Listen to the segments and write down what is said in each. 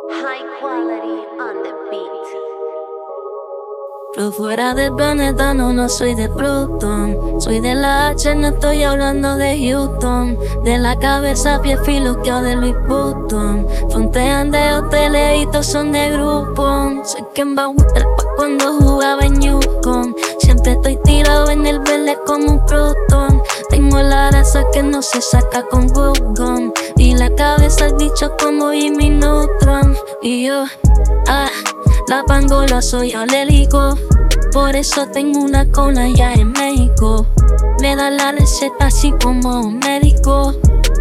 High quality on the beat. Pero fuera del planeta no soy de Plutón. Soy de la H, no estoy hablando de Houston. De la cabeza pie filo que de Louis Vuitton. Frontean de hoteles y todos son de grupo. Soy quien va a gustar pa' cuando jugaba en Yukon. Siempre estoy tirado en el verde como un protón. Tengo la raza que no se saca con Google. Y la cabeza al bicho como Jimmy Neutron. Y yo, la pangola soy alérgico. Por eso tengo una cola ya en México. Me da la receta así como un médico.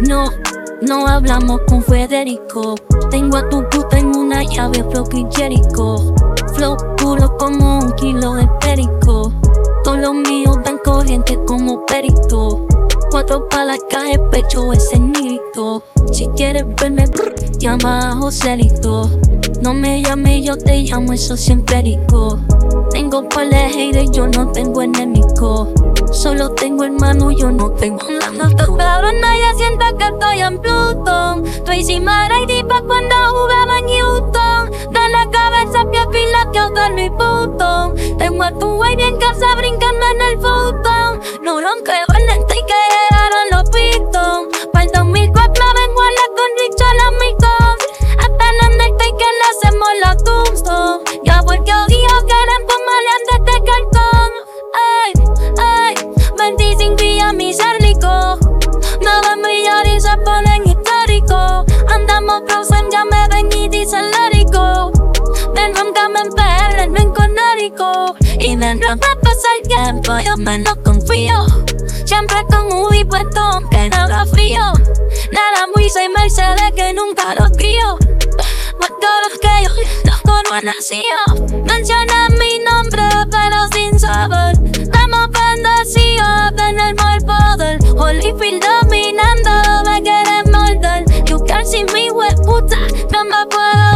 No hablamos con Federico. Tengo a tu puta en una llave flow Jericho. Flow puro como un kilo de perico. Todos los míos dan corriente como perito. 4 pa' la calle, pecho ese nito. Si quieres verme, llama a Joselito. No me llames, yo te llamo, eso siempre rico. Tengo par de haters, yo no tengo enemigo. Solo tengo hermano, yo no tengo nada. Cabrón, nadie sienta que estoy en Plutón. Tracy McGrady pa' cuando jugaba en Houston. De la cabeza pie fila que de Louis Vuitton. Tengo a tu güey bien casa brincando en el futón. No ronque valente y que llegaron los Pistons. Para el 2004 vengo a la con Richard Amigos. Hasta en Undertaker le hacemos la tombstone. Ya porque odio que eran por maleantes de cartón. Ey, 25 días misérrico. Me ven brillar y se ponen históricos. Andamos frozen, ya me ven y dicen lérico. Ven roncame en PR, ven con Érico. Y ven rompe pasa el tiempo, yo menos confío. Siempre con un puesto, aunque no haga frío. Nada muy seis Mercedes que nunca los crío. Más caros que yo, loco no ha nacido. Mencionan mi nombre pero sin saber. Estamos bendecidos, tenemos el poder. Holyfield dominando, me quieren morder. You can't see me, hueputa, no me puedo